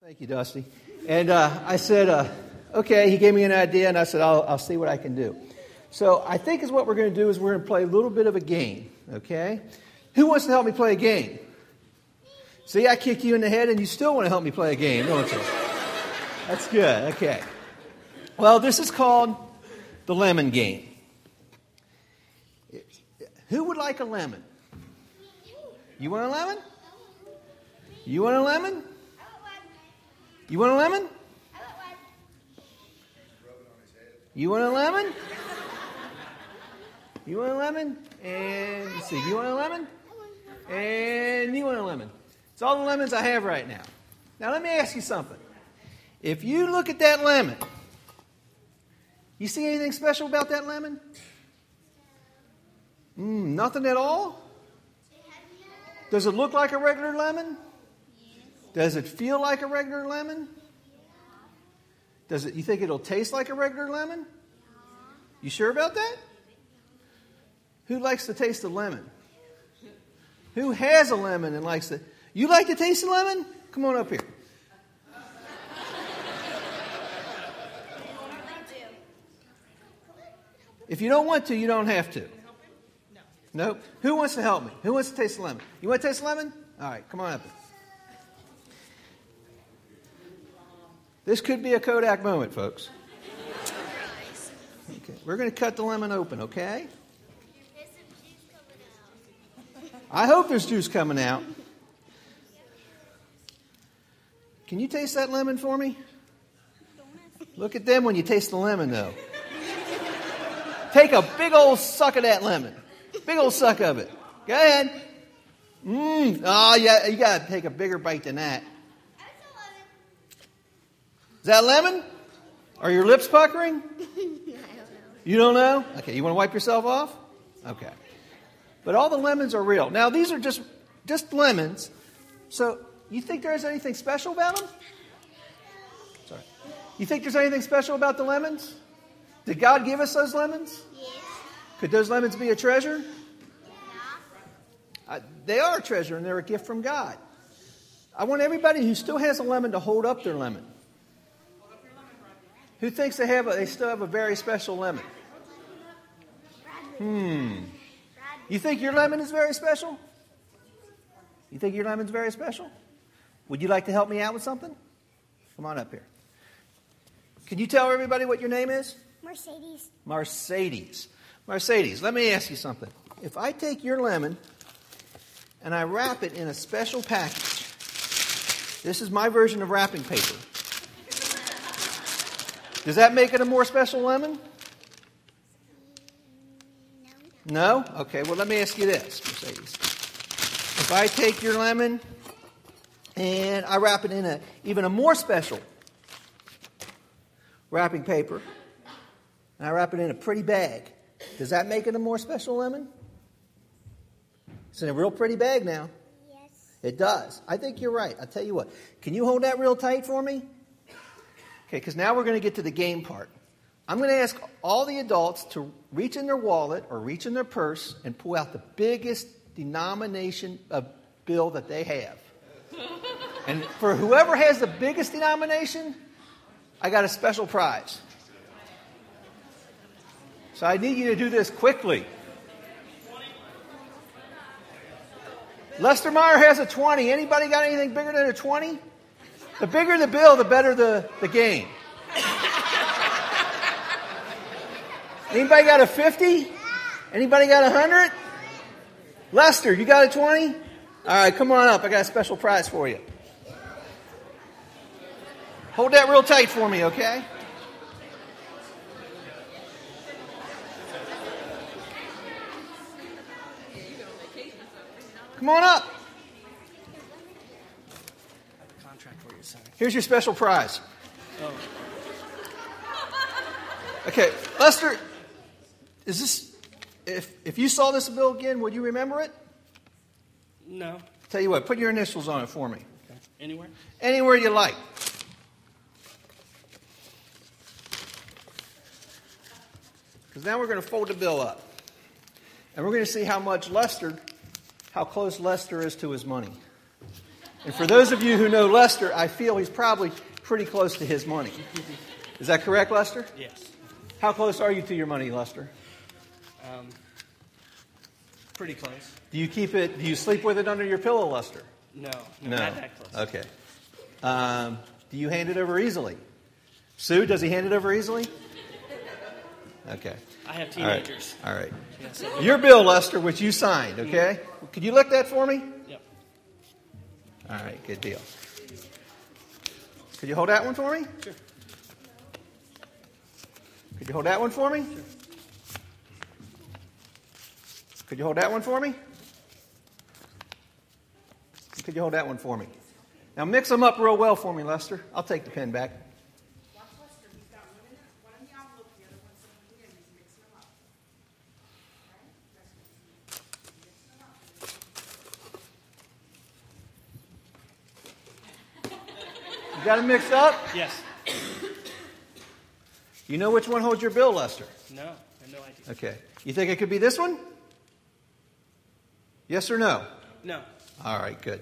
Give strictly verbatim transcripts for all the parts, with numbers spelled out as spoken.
Thank you, Dusty. And uh, I said, uh, okay, he gave me an idea, and I said, I'll, I'll see what I can do. So I think is what we're going to do is we're going to play a little bit of a game, okay? Who wants to help me play a game? See, I kick you in the head, and you still want to help me play a game, don't you? That's good, okay. Well, this is called the lemon game. Who would like a lemon? You want a lemon? You want a lemon? You want a lemon? You want a lemon? You want a lemon? And let's see, you want a lemon? And you want a lemon. It's all the lemons I have right now. Now let me ask you something. If you look at that lemon, you see anything special about that lemon? Mm, nothing at all? Does it look like a regular lemon? Does it feel like a regular lemon? Does it? You think it'll taste like a regular lemon? You sure about that? Who likes to taste a lemon? Who has a lemon and likes to? You like to taste a lemon? Come on up here. If you don't want to, you don't have to. Nope. Who wants to help me? Who wants to taste a lemon? You want to taste a lemon? All right, come on up here. This could be a Kodak moment, folks. Okay, we're going to cut the lemon open, okay? I hope there's juice coming out. Can you taste that lemon for me? Look at them when you taste the lemon, though. Take a big old suck of that lemon. Big old suck of it. Go ahead. Mmm. Oh, yeah, you got to take a bigger bite than that. Is that lemon? Are your lips puckering? I don't know. You don't know? Okay, you want to wipe yourself off? Okay. But all the lemons are real. Now, these are just, just lemons. So, you think there's anything special about them? Sorry. You think there's anything special about the lemons? Did God give us those lemons? Yes. Could those lemons be a treasure? Yeah. Uh, they are a treasure, and they're a gift from God. I want everybody who still has a lemon to hold up their lemon. Who thinks they have a, they still have a very special lemon? Hmm. You think your lemon is very special? You think your lemon's very special? Would you like to help me out with something? Come on up here. Can you tell everybody what your name is? Mercedes. Mercedes. Mercedes, let me ask you something. If I take your lemon and I wrap it in a special package, this is my version of wrapping paper. Does that make it a more special lemon? No? Okay, well, let me ask you this, Mercedes. If I take your lemon and I wrap it in a even a more special wrapping paper, and I wrap it in a pretty bag, does that make it a more special lemon? It's in a real pretty bag now. Yes. It does. I think you're right. I'll tell you what. Can you hold that real tight for me? Okay, because now we're going to get to the game part. I'm going to ask all the adults to reach in their wallet or reach in their purse and pull out the biggest denomination of bill that they have. And for whoever has the biggest denomination, I got a special prize. So I need you to do this quickly. Lester Meyer has a twenty. Anybody got anything bigger than a twenty? The bigger the bill, the better the, the game. Anybody got a fifty? Anybody got a hundred? Lester, you got a twenty? All right, come on up. I got a special prize for you. Hold that real tight for me, okay? Come on up. Here's your special prize. Okay, Lester, is this, if if you saw this bill again, would you remember it? No. Tell you what, put your initials on it for me. Okay. Anywhere? Anywhere you like. Because now we're going to fold the bill up. And we're going to see how much Lester, how close Lester is to his money. And for those of you who know Lester, I feel he's probably pretty close to his money. Is that correct, Lester? Yes. How close are you to your money, Lester? Um, pretty close. Do you keep it, do you sleep with it under your pillow, Lester? No, no, not that close. Okay. Um, do you hand it over easily? Sue, does he hand it over easily? Okay. I have teenagers. All right. All right. Yes. Your bill, Lester, which you signed, okay? Mm-hmm. Could you lick that for me? Yep. All right, good deal. Could you hold that one for me? Sure. Could you hold that one for me? Sure. Could you hold that one for me? Could you hold that one for me? Now mix them up real well for me, Lester. I'll take the pen back. Watch Lester. He's got one in, one in the envelope, the other one's in. He's mixing them up. You got it mixed up? Yes. You know which one holds your bill, Lester? No, I have no idea. Okay. You think it could be this one? Yes or no? No. All right, good.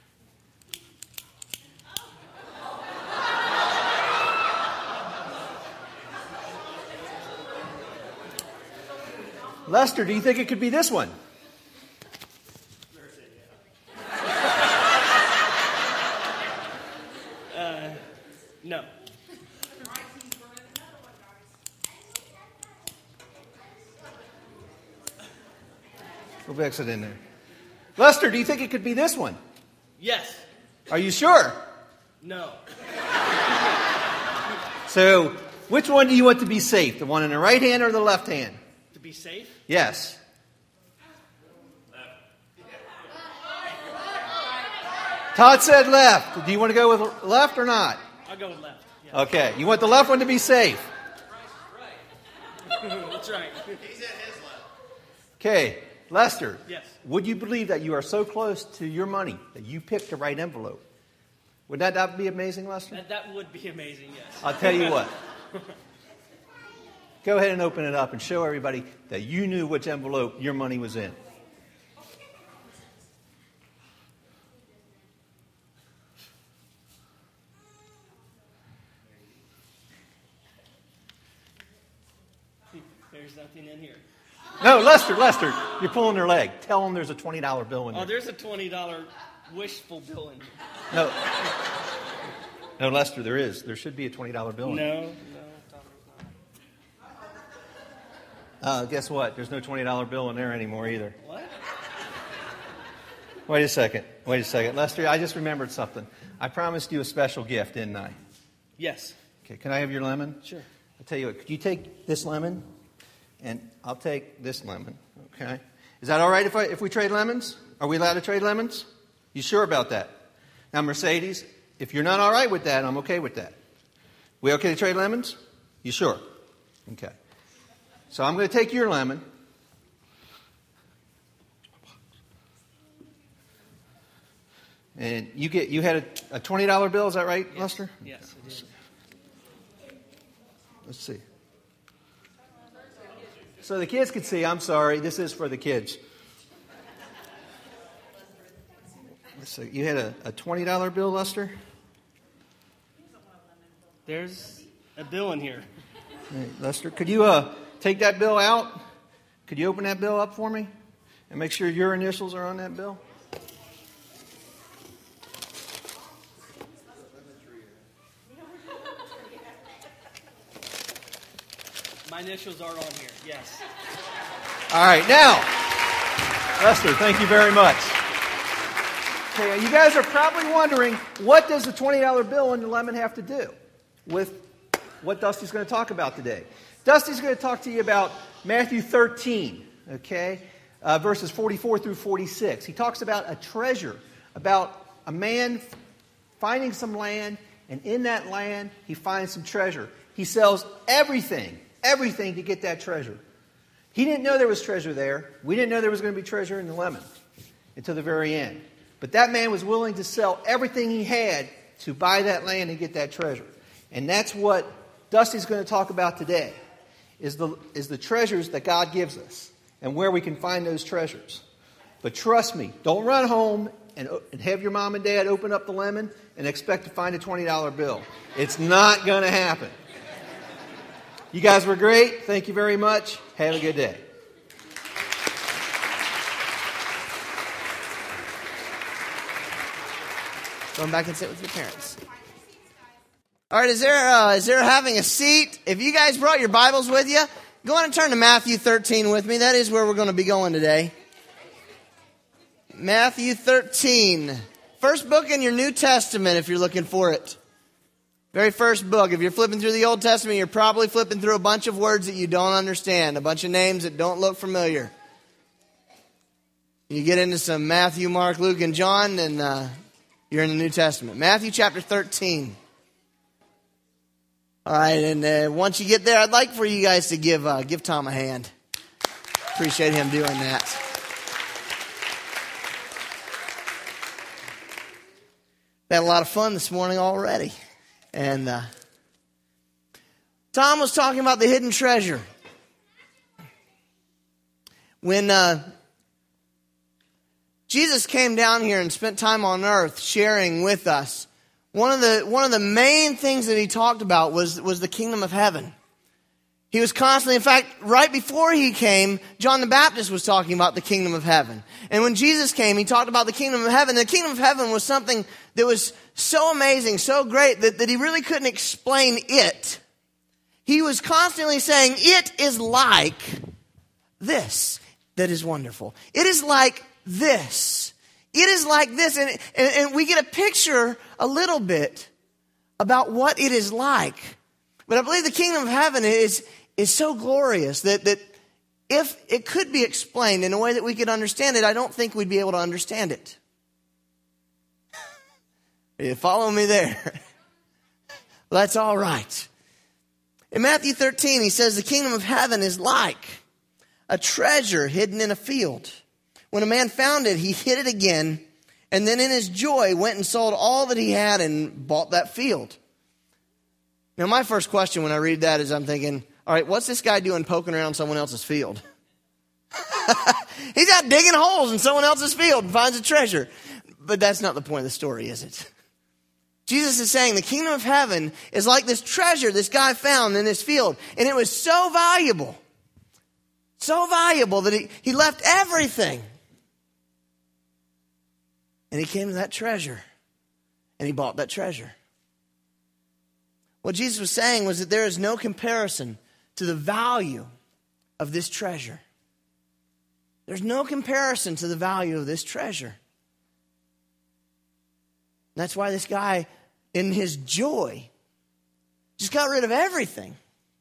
Lester, do you think it could be this one? Uh, no. We'll mix it in there. Lester, do you think it could be this one? Yes. Are you sure? No. So, which one do you want to be safe? The one in the right hand or the left hand? To be safe? Yes. Todd said left. Do you want to go with left or not? I'll go with left. Yes. Okay. You want the left one to be safe? That's right. Okay. Lester. Yes. Would you believe that you are so close to your money that you picked the right envelope? Would that, that be amazing, Lester? That, that would be amazing, yes. I'll tell you what. Go ahead and open it up and show everybody that you knew which envelope your money was in. There's nothing in here. No, Lester, Lester, you're pulling their leg. Tell them there's a twenty dollar bill in there. Oh, there's a twenty dollar wishful bill in here. No. No, Lester, there is. There should be a twenty dollar bill in there. No, no, Tom, there's Uh, guess what? There's no twenty dollar bill in there anymore either. not. What? Wait a second. Wait a second. Lester, I just remembered something. I promised you a special gift, didn't I? Yes. Okay, can I have your lemon? Sure. I'll tell you what. Could you take this lemon? And I'll take this lemon, okay? Is that all right if I, if we trade lemons? Are we allowed to trade lemons? You sure about that? Now, Mercedes, if you're not all right with that, I'm okay with that. We okay to trade lemons? You sure? Okay. So I'm going to take your lemon. And you get you had a, a twenty dollar bill, is that right, Yes. Lester? Yes, it is. Let's see. So the kids can see, I'm sorry, this is for the kids. So you had a, a twenty dollar bill, Lester? There's a bill in here. Hey, Lester, could you uh, take that bill out? Could you open that bill up for me? And make sure your initials are on that bill? My initials are on here. Yes. All right, now, Lester, thank you very much. Okay, you guys are probably wondering, what does the twenty dollar bill and the lemon have to do with what Dusty's going to talk about today? Dusty's going to talk to you about Matthew thirteen, okay, uh, verses forty-four through forty-six. He talks about a treasure, about a man finding some land, and in that land, he finds some treasure. He sells everything, everything to get that treasure. He didn't know there was treasure there. We didn't know there was going to be treasure in the lemon until the very end. But that man was willing to sell everything he had to buy that land and get that treasure. And that's what Dusty's going to talk about today, is the, is the treasures that God gives us and where we can find those treasures. But trust me, don't run home and, and have your mom and dad open up the lemon and expect to find a twenty dollar bill. It's not going to happen. You guys were great. Thank you very much. Have a good day. Going back and sit with your parents. All right, is there uh, is there having a seat? If you guys brought your Bibles with you, go on and turn to Matthew thirteen with me. That is where we're going to be going today. Matthew thirteen. First book in your New Testament if you're looking for it. Very first book. If you're flipping through the Old Testament, you're probably flipping through a bunch of words that you don't understand, a bunch of names that don't look familiar. You get into some Matthew, Mark, Luke, and John, and uh, you're in the New Testament. Matthew chapter thirteen. All right, and uh, once you get there, I'd like for you guys to give uh, give Tom a hand. Appreciate him doing that. Had a lot of fun this morning already. And uh, Tom was talking about the hidden treasure. When uh, Jesus came down here and spent time on earth sharing with us, one of the one of the main things that he talked about was, was the kingdom of heaven. He was constantly, in fact, right before he came, John the Baptist was talking about the kingdom of heaven. And when Jesus came, he talked about the kingdom of heaven. The kingdom of heaven was something that was so amazing, so great, that, that he really couldn't explain it. He was constantly saying, it is like this that is wonderful. It is like this. It is like this. And, and, and we get a picture a little bit about what it is like. But I believe the kingdom of heaven is, is so glorious that, that if it could be explained in a way that we could understand it, I don't think we'd be able to understand it. You follow me there? Well, that's all right. In Matthew thirteen, he says, the kingdom of heaven is like a treasure hidden in a field. When a man found it, he hid it again, and then in his joy went and sold all that he had and bought that field. Now, my first question when I read that is I'm thinking, all right, what's this guy doing poking around someone else's field? He's out digging holes in someone else's field and finds a treasure. But that's not the point of the story, is it? Jesus is saying the kingdom of heaven is like this treasure this guy found in this field. And it was so valuable, so valuable that he, he left everything. And he came to that treasure and he bought that treasure. What Jesus was saying was that there is no comparison to the value of this treasure. There's no comparison to the value of this treasure. That's why this guy, in his joy, just got rid of everything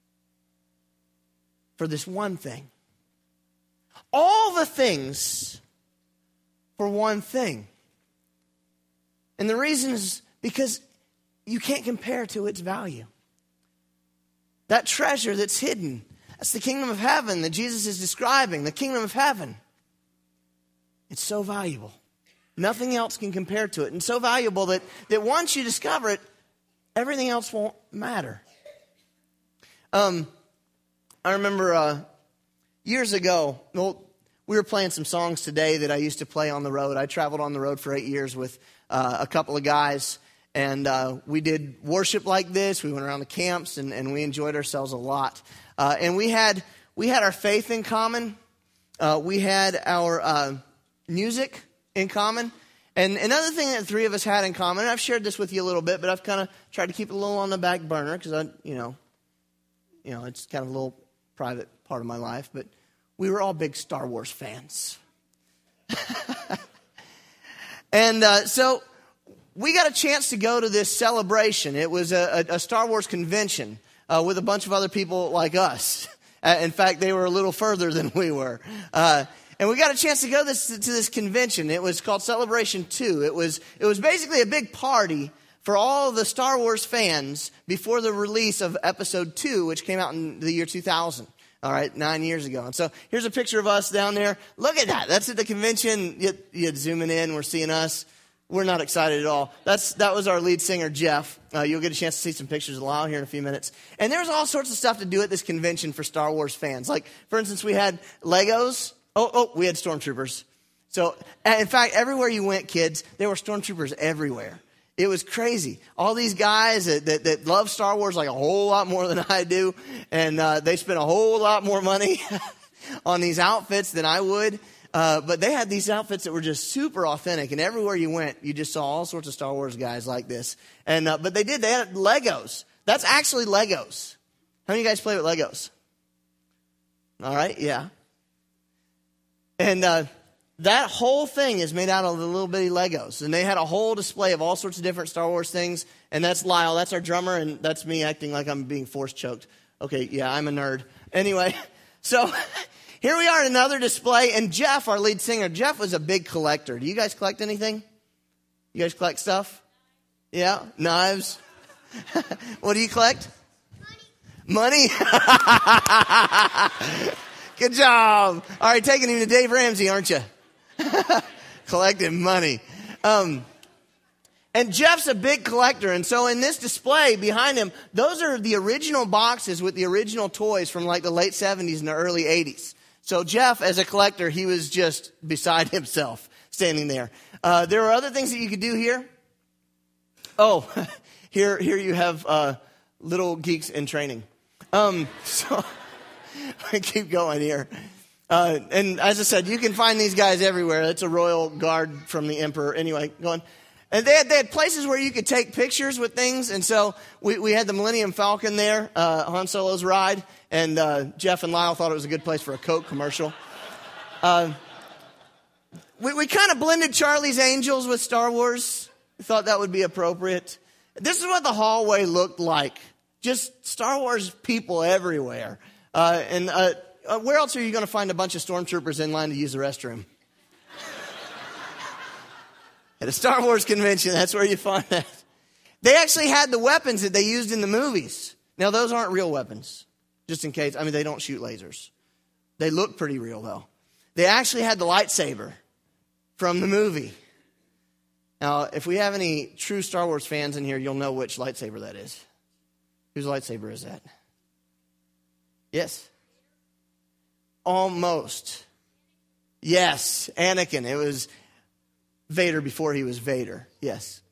for this one thing. All the things for one thing. And the reason is because you can't compare to its value. That treasure that's hidden, that's the kingdom of heaven that Jesus is describing, the kingdom of heaven. It's so valuable. Nothing else can compare to it. And so valuable that, that once you discover it, everything else won't matter. Um, I remember uh, years ago, well, we were playing some songs today that I used to play on the road. I traveled on the road for eight years with uh, a couple of guys. And uh, we did worship like this. We went around the camps, and, and we enjoyed ourselves a lot. Uh, and we had we had our faith in common. Uh, we had our uh, music in common. And another thing that the three of us had in common, and I've shared this with you a little bit, but I've kind of tried to keep it a little on the back burner because I, you know, you know, it's kind of a little private part of my life. But we were all big Star Wars fans, and uh, so we got a chance to go to this celebration. It was a, a, a Star Wars convention uh, with a bunch of other people like us. Uh, in fact, they were a little further than we were. Uh, And we got a chance to go this, to this convention. It was called Celebration two. It was it was basically a big party for all of the Star Wars fans before the release of Episode two, which came out in the year two thousand. All right, nine years ago. And so here's a picture of us down there. Look at that. That's at the convention. You, you zooming in. We're seeing us. We're not excited at all. That's That was our lead singer, Jeff. Uh, you'll get a chance to see some pictures of Lyle here in a few minutes. And there's all sorts of stuff to do at this convention for Star Wars fans. Like, for instance, we had Legos. Oh, oh, we had stormtroopers. So, in fact, everywhere you went, kids, there were stormtroopers everywhere. It was crazy. All these guys that, that, that love Star Wars like a whole lot more than I do, and uh, they spent a whole lot more money on these outfits than I would. Uh, but they had these outfits that were just super authentic, and everywhere you went, you just saw all sorts of Star Wars guys like this. And uh, but they did. They had Legos. That's actually Legos. How many of you guys play with Legos? All right, yeah. And uh, that whole thing is made out of the little bitty Legos. And they had a whole display of all sorts of different Star Wars things. And that's Lyle. That's our drummer. And that's me acting like I'm being force choked. Okay, yeah, I'm a nerd. Anyway, so here we are in another display. And Jeff, our lead singer, Jeff was a big collector. Do you guys collect anything? You guys collect stuff? Yeah? Knives? What do you collect? Money. Money? Good job. All right, taking him to Dave Ramsey, aren't you? Collecting money. Um, and Jeff's a big collector. And so in this display behind him, those are the original boxes with the original toys from like the late seventies and the early eighties. So Jeff, as a collector, he was just beside himself standing there. Uh, there are other things that you could do here. Oh, here, here you have uh, little geeks in training. Um, so I keep going here. Uh, and as I said, you can find these guys everywhere. It's a royal guard from the emperor. Anyway, going. And they had, they had places where you could take pictures with things. And so we, we had the Millennium Falcon there, uh, Han Solo's ride. And uh, Jeff and Lyle thought it was a good place for a Coke commercial. Uh, we we kind of blended Charlie's Angels with Star Wars. We thought that would be appropriate. This is what the hallway looked like. Just Star Wars people everywhere. Uh, and uh, uh, where else are you going to find a bunch of stormtroopers in line to use the restroom? At a Star Wars convention, that's where you find that. They actually had the weapons that they used in the movies. Now, those aren't real weapons, just in case. I mean, they don't shoot lasers. They look pretty real, though. They actually had the lightsaber from the movie. Now, if we have any true Star Wars fans in here, you'll know which lightsaber that is. Whose lightsaber is that? Yes. Almost. Yes, Anakin. It was Vader before he was Vader. Yes.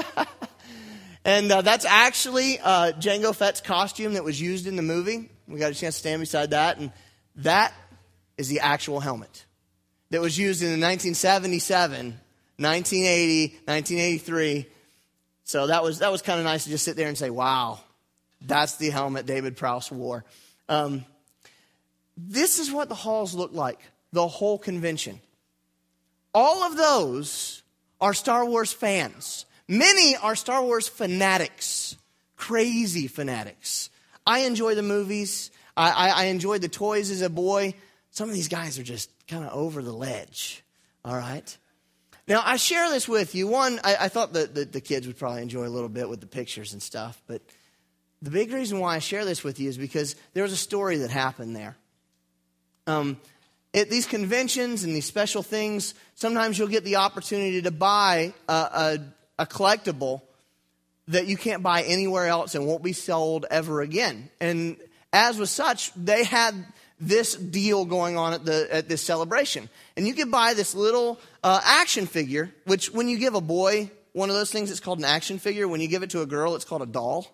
And uh, that's actually uh, Jango Fett's costume that was used in the movie. We got a chance to stand beside that. And that is the actual helmet that was used in the nineteen seventy-seven, nineteen eighty, nineteen eighty-three. So that was that was kind of nice to just sit there and say, wow, that's the helmet David Prowse wore. Um, this is what the halls look like, the whole convention. All of those are Star Wars fans. Many are Star Wars fanatics, crazy fanatics. I enjoy the movies. I, I, I enjoyed the toys as a boy. Some of these guys are just kind of over the ledge, all right? Now, I share this with you. One, I, I thought that the, the kids would probably enjoy a little bit with the pictures and stuff, but the big reason why I share this with you is because there was a story that happened there. Um, at these conventions and these special things, sometimes you'll get the opportunity to buy a, a, a collectible that you can't buy anywhere else and won't be sold ever again. And as was such, they had this deal going on at the at this celebration. And you could buy this little uh, action figure, which when you give a boy one of those things, it's called an action figure. When you give it to a girl, it's called a doll.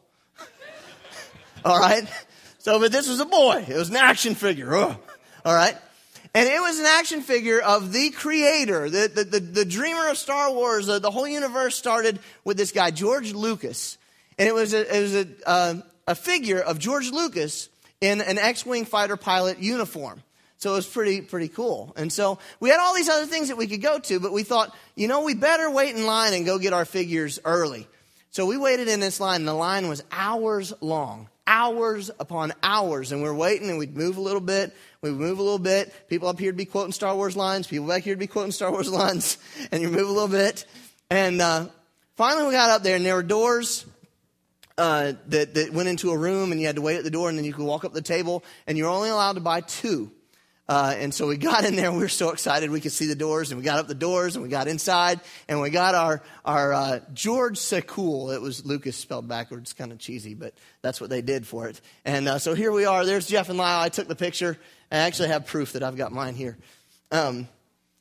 All right? So, but this was a boy. It was an action figure. Ugh. All right? And it was an action figure of the creator, the, the, the, the dreamer of Star Wars. The, the whole universe started with this guy, George Lucas. And it was a, it was a, uh, a figure of George Lucas in an X-Wing fighter pilot uniform. So it was pretty, pretty cool. And so we had all these other things that we could go to, but we thought, you know, we better wait in line and go get our figures early. So we waited in this line, and the line was hours long. Hours upon hours, and we're waiting, and we'd move a little bit, we'd move a little bit. People up here would be quoting Star Wars lines, people back here would be quoting Star Wars lines, and you move a little bit. And uh, finally we got up there, and there were doors uh, that, that went into a room, and you had to wait at the door, and then you could walk up the table, and you were only allowed to buy two. Uh, and so we got in there, and we were so excited we could see the doors, and we got up the doors, and we got inside, and we got our, our uh, George Secool. It was Lucas spelled backwards, kind of cheesy, but that's what they did for it. And uh, so here we are. There's Jeff and Lyle. I took the picture. I actually have proof that I've got mine here. Um,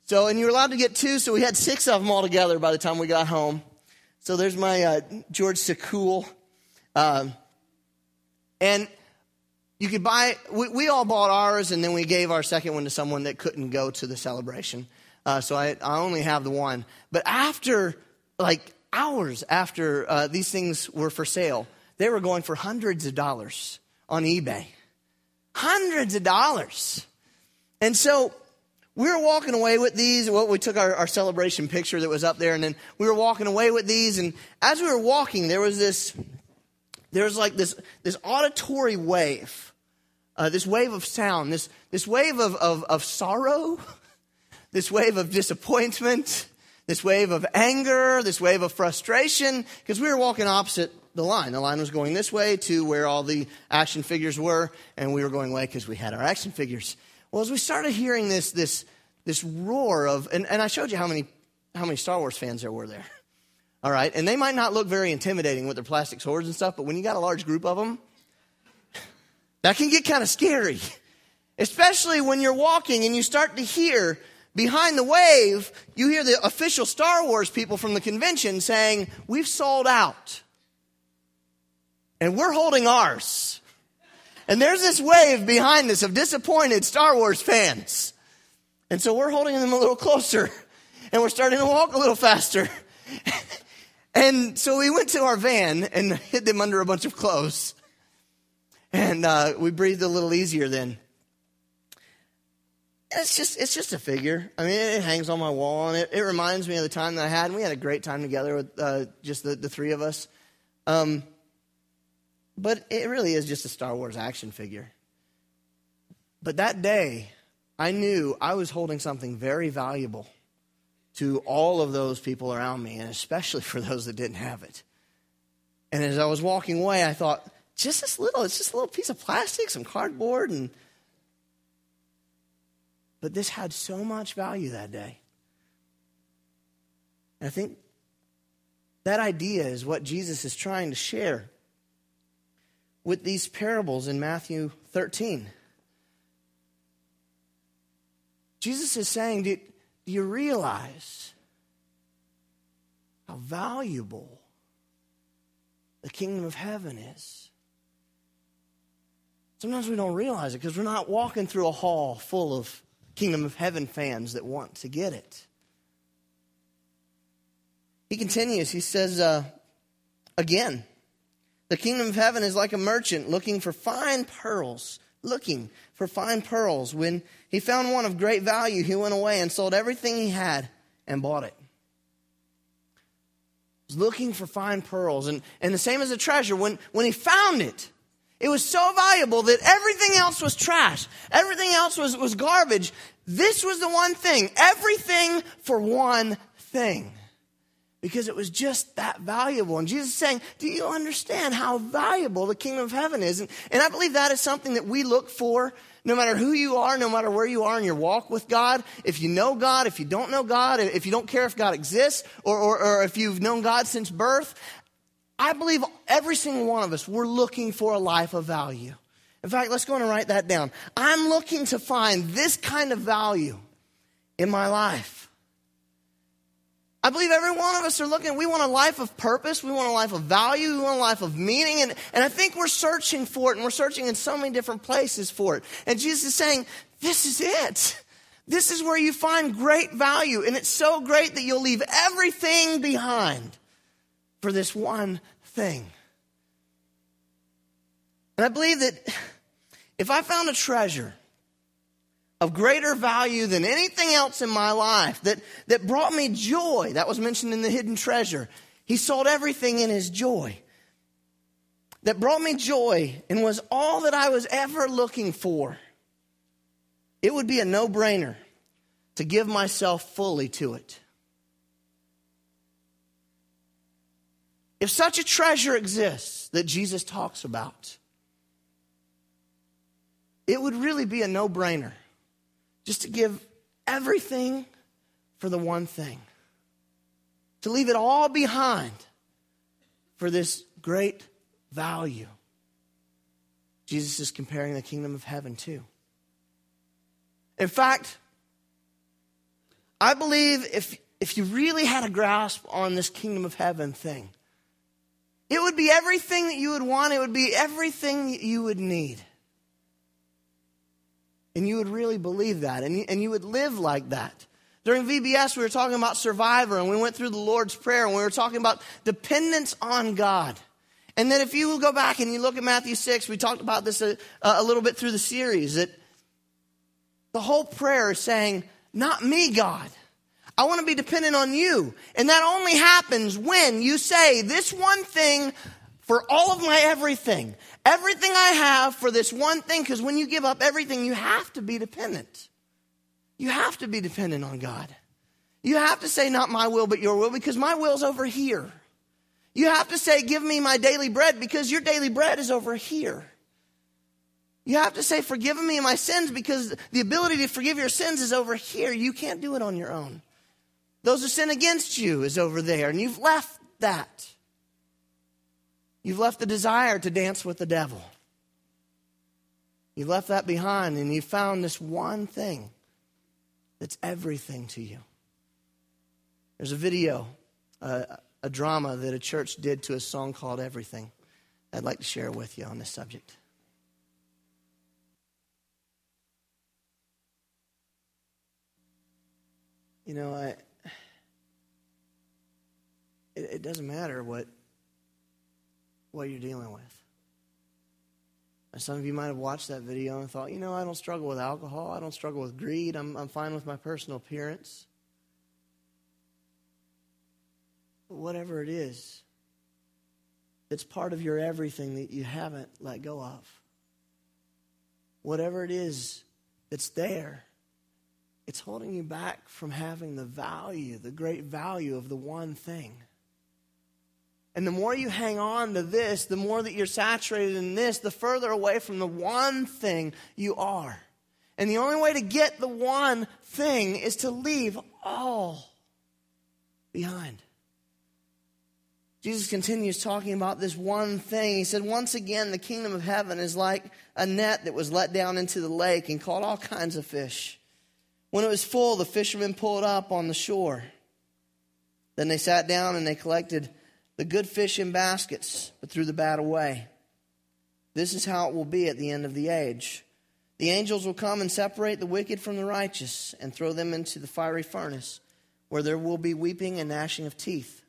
So, and you were allowed to get two, so we had six of them all together by the time we got home. So there's my uh, George Sakul. Um, and you could buy, we, we all bought ours, and then we gave our second one to someone that couldn't go to the celebration. Uh, so I, I only have the one. But after, like hours after uh, these things were for sale, they were going for hundreds of dollars on eBay. Hundreds of dollars. And so we were walking away with these. Well, we took our, our celebration picture that was up there, and then we were walking away with these. And as we were walking, there was this, there was like this, this auditory wave, uh, this wave of sound, this, this wave of, of, of sorrow, this wave of disappointment, this wave of anger, this wave of frustration, because we were walking opposite the line. The line was going this way to where all the action figures were, and we were going away because we had our action figures. Well, as we started hearing this this this roar of, and, and I showed you how many how many Star Wars fans there were there. All right, and they might not look very intimidating with their plastic swords and stuff, but when you got a large group of them, that can get kind of scary, especially when you're walking and you start to hear behind the wave, you hear the official Star Wars people from the convention saying, "We've sold out, and we're holding ours." And there's this wave behind us of disappointed Star Wars fans. And so we're holding them a little closer. And we're starting to walk a little faster. And so we went to our van and hid them under a bunch of clothes. And uh, we breathed a little easier then. It's just it's just a figure. I mean, it hangs on my wall. And it, it reminds me of the time that I had. And we had a great time together with uh, just the, the three of us. Um But it really is just a Star Wars action figure. But that day, I knew I was holding something very valuable to all of those people around me, and especially for those that didn't have it. And as I was walking away, I thought, just this little, it's just a little piece of plastic, some cardboard. and But this had so much value that day. And I think that idea is what Jesus is trying to share with these parables in Matthew thirteen. Jesus is saying, do, do you realize how valuable the kingdom of heaven is? Sometimes we don't realize it because we're not walking through a hall full of kingdom of heaven fans that want to get it. He continues, he says, uh, again, the kingdom of heaven is like a merchant looking for fine pearls, looking for fine pearls. When he found one of great value, he went away and sold everything he had and bought it. He was looking for fine pearls. And, and the same as a treasure, when, when he found it, it was so valuable that everything else was trash. Everything else was, was garbage. This was the one thing. Everything for one thing. Because it was just that valuable. And Jesus is saying, do you understand how valuable the kingdom of heaven is? And, and I believe that is something that we look for no matter who you are, no matter where you are in your walk with God. If you know God, if you don't know God, if you don't care if God exists, or, or, or if you've known God since birth, I believe every single one of us, we're looking for a life of value. In fact, let's go and write that down. I'm looking to find this kind of value in my life. I believe every one of us are looking, we want a life of purpose, we want a life of value, we want a life of meaning, and, and I think we're searching for it, and we're searching in so many different places for it. And Jesus is saying, this is it. This is where you find great value, and it's so great that you'll leave everything behind for this one thing. And I believe that if I found a treasure of greater value than anything else in my life, that, that brought me joy. That was mentioned in the hidden treasure. He sold everything in his joy. That brought me joy and was all that I was ever looking for. It would be a no-brainer to give myself fully to it. If such a treasure exists that Jesus talks about, it would really be a no-brainer just to give everything for the one thing. To leave it all behind for this great value. Jesus is comparing the kingdom of heaven to. In fact, I believe if, if you really had a grasp on this kingdom of heaven thing, it would be everything that you would want. It would be everything that you would need. And you would really believe that. And you, and you would live like that. During V B S, we were talking about Survivor. And we went through the Lord's Prayer. And we were talking about dependence on God. And then if you go back and you look at Matthew six, we talked about this a, a little bit through the series. That the whole prayer is saying, not me, God. I want to be dependent on you. And that only happens when you say this one thing for all of my everything. Everything I have for this one thing. Because when you give up everything, you have to be dependent. You have to be dependent on God. You have to say not my will but your will, because my will's over here. You have to say give me my daily bread because your daily bread is over here. You have to say forgive me my sins because the ability to forgive your sins is over here. You can't do it on your own. Those who sin against you is over there, and you've left that. You've left the desire to dance with the devil. You left that behind, and you found this one thing that's everything to you. There's a video, uh, a drama that a church did to a song called Everything. I'd like to share with you on this subject. You know, I, it, it doesn't matter what what you're dealing with. Some of you might have watched that video and thought, you know, I don't struggle with alcohol. I don't struggle with greed. I'm, I'm fine with my personal appearance. But whatever it is, it's part of your everything that you haven't let go of. Whatever it is that's there, it's holding you back from having the value, the great value of the one thing. And the more you hang on to this, the more that you're saturated in this, the further away from the one thing you are. And the only way to get the one thing is to leave all behind. Jesus continues talking about this one thing. He said, once again, the kingdom of heaven is like a net that was let down into the lake and caught all kinds of fish. When it was full, the fishermen pulled up on the shore. Then they sat down and they collected the good fish in baskets, but threw the bad away. This is how it will be at the end of the age. The angels will come and separate the wicked from the righteous and throw them into the fiery furnace, where there will be weeping and gnashing of teeth.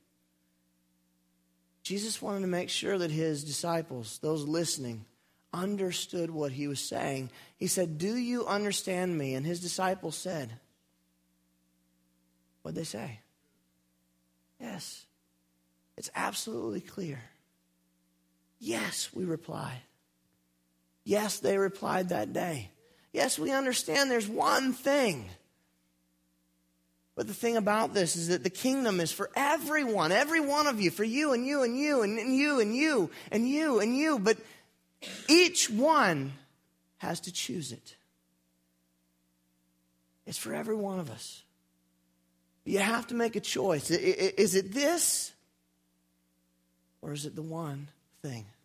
Jesus wanted to make sure that his disciples, those listening, understood what he was saying. He said, do you understand me? And his disciples said, what'd they say? Yes. It's absolutely clear. Yes, we replied. Yes, they replied that day. Yes, we understand there's one thing. But the thing about this is that the kingdom is for everyone, every one of you, for you and you and you and you and you and you and you. But each one has to choose it. It's for every one of us. You have to make a choice. Is it this? Or is it the one thing?